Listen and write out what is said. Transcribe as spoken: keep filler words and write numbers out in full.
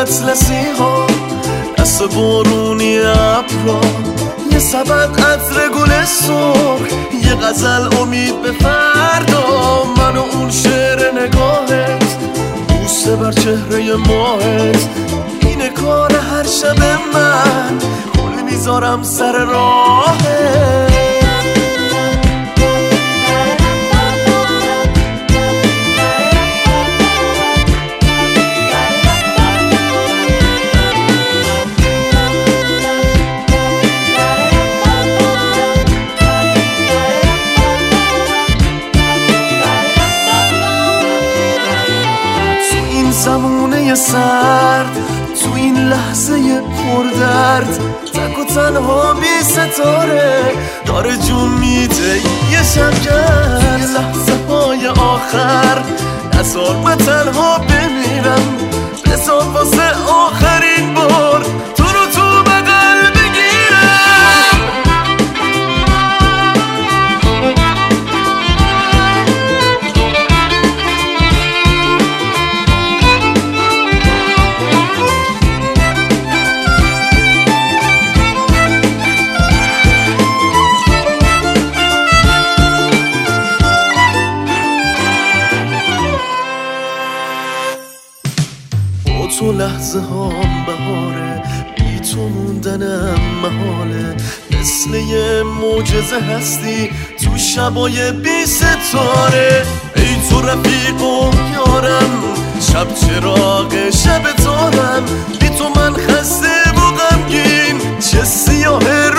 اطلسی ها، دست بارونی ابرا، یه سبد عطر گل سرخ، یه غزل امید به فردا. من و اون شعر نگاهت، بوسه بر چهره ماهت، اینه کار هر شب من، گل میذارم سر راهت. زمونه سرد، تو این لحظه پردرد، تک و تنها بی ستاره داره جون میده یه شبگر. یه لحظه های آخر نزار من تنها بمیرم، بزار واسه آخرین بار تو رو تو بغل بگیرم. تو لحظه هام بهاره، بی تو موندنم محاله، مثل یه معجزه هستی تو شبای بی ستاره. ای تو رفیق و یارم، شب چراغ شب تارم، بی تو من خسته و غمگین، چه سیاه